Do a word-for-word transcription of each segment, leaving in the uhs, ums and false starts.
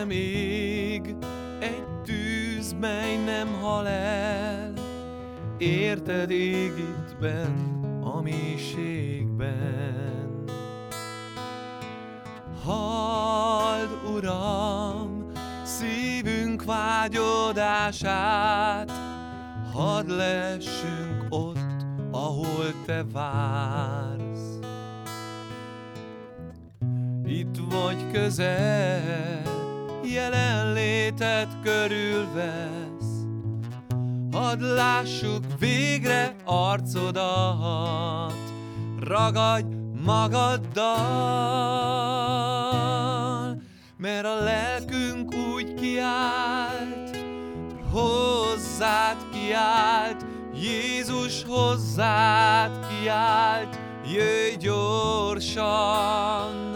bennem ég egy tűz, mely nem hal el. Érted, ég itt benn a mélységben. Halld, Uram, szívünk vágyodását, hadd lessünk ott, ahol Te vársz. Itt vagy közel, jelenléted körülvesz, hadd lássuk végre arcodat, ragadj magaddal, mert a lelkünk úgy kiált, hozzád kiált, Jézus hozzád kiált, jöjj gyorsan.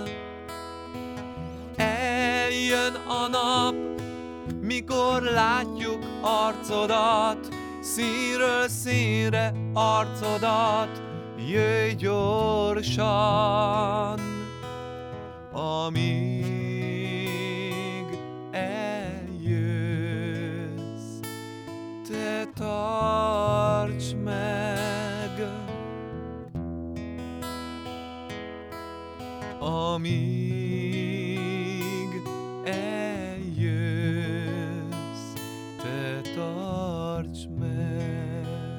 Eljön a nap, mikor látjuk arcodat, színről színre arcodat, jöjj gyorsan. Amíg eljössz, te tarts meg. Amíg eljössz, te tarts meg.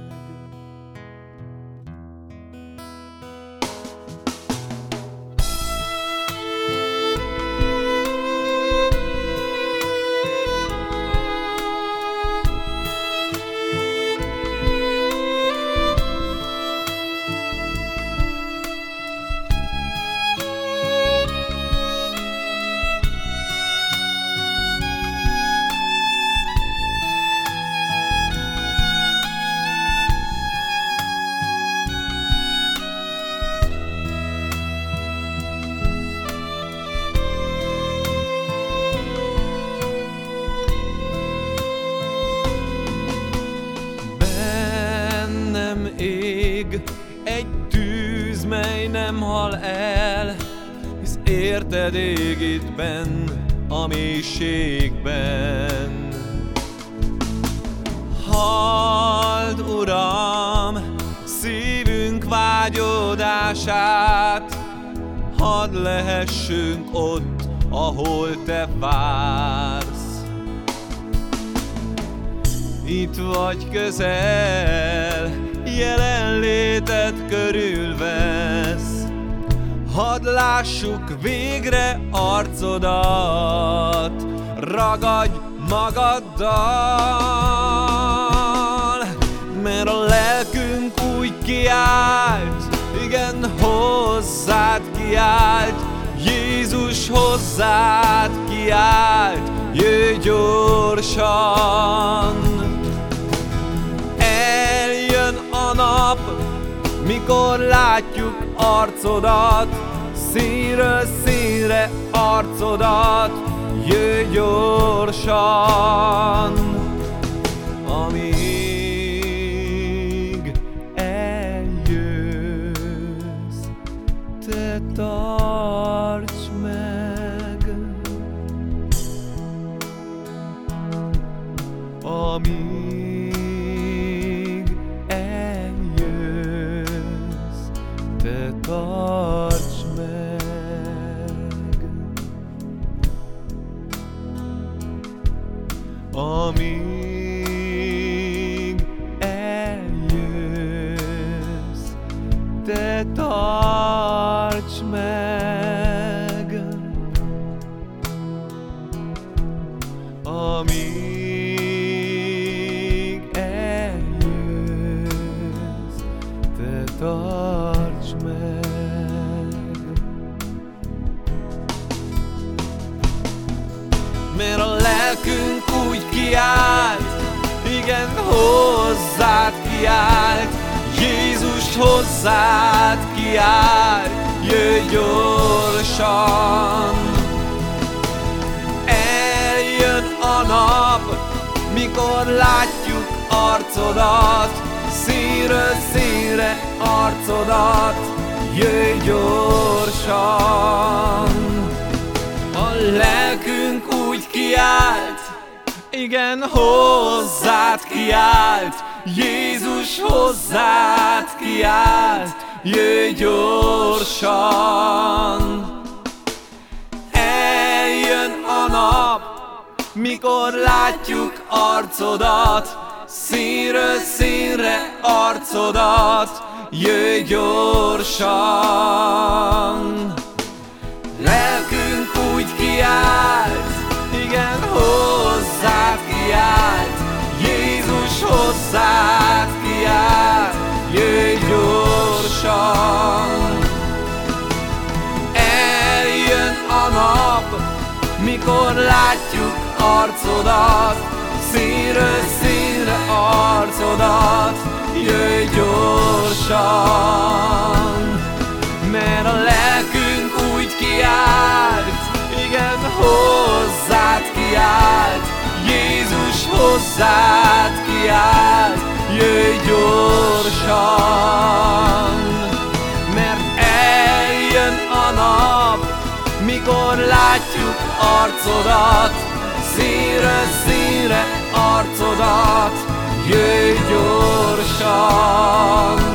Ég egy tűz, mely nem hal el, hisz érted, ég itt benn a mélységben. Halld, Uram, szívünk vágyodását, hadd lehessünk ott, ahol Te vársz. Itt vagy közel, jelenléted körülvesz, hadd lássuk végre arcodat, ragadj magaddal, mert a lelkünk úgy kiált, igen, hozzád kiált, Jézus hozzád kiált, jöjj gyorsan. Eljön a nap, mikor látjuk arcodat, színről színre arcodat, jöjj gyorsan. Amíg eljössz, te tarts meg. Amíg eljössz, te tarts meg. Amíg eljössz, te tarts meg. Amíg eljössz, te tarts meg. Mert a lelkünk úgy kiált, igen, hozzád kiált, Jézus hozzád kiált, jöjj gyorsan. Eljön a nap, mikor látjuk arcodat, színről színre arcodat, jöjj gyorsan. A lelkünk úgy kiált, kiált, igen, hozzád kiált, Jézus hozzád kiált, jöjj gyorsan. Eljön a nap, mikor látjuk arcodat, színről színre arcodat, jöjj gyorsan. Lelkünk úgy kiált, igen, hozzád kiált, Jézus hozzád kiált, jöjj gyorsan. Eljön a nap, mikor látjuk arcodat, színről színre arcodat, jöjj gyorsan. Mert a lelkünk úgy kiált, igen, hozzád kiált, Jézus hozzád kiált, jöjj gyorsan. Mert eljön a nap, mikor látjuk arcodat, színről színre arcodat, jöjj gyorsan.